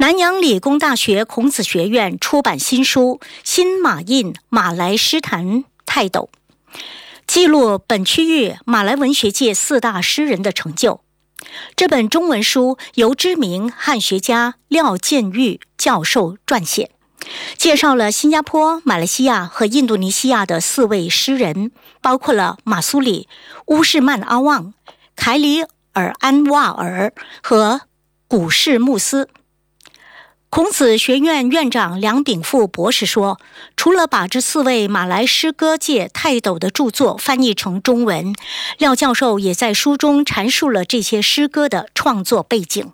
南洋理工大学孔子学院出版新书《新马印马来诗坛泰斗》，记录本区域马来文学界4大诗人的成就。这本中文书由知名汉学家廖建玉教授撰写，介绍了新加坡、马来西亚和印度尼西亚的4位诗人，包括了马苏里、乌士曼阿旺、凯里尔安瓦尔和古士穆斯。孔子学院院长梁炳富博士说，除了把这4位马来诗歌界泰斗的著作翻译成中文，廖教授也在书中阐述了这些诗歌的创作背景。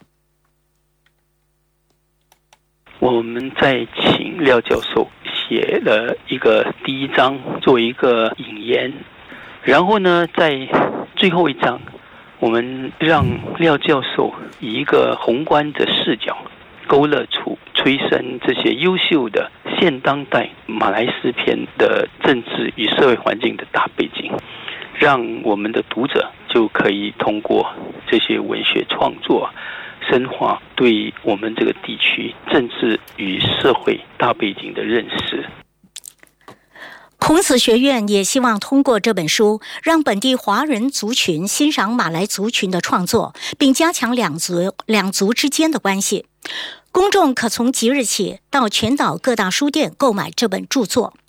我们在请廖教授写了一个第1章做一个引言，然后呢，在最后1章，我们让廖教授以一个宏观的视角勾勒出催生这些优秀的现当代马来诗篇的政治与社会环境的大背景，让我们的读者就可以通过这些文学创作深化对我们这个地区政治与社会大背景的认识。 孔子学院也希望通过这本书，让本地华人族群欣赏马来族群的创作，并加强两族之间的关系。公众可从即日起到全岛各大书店购买这本著作。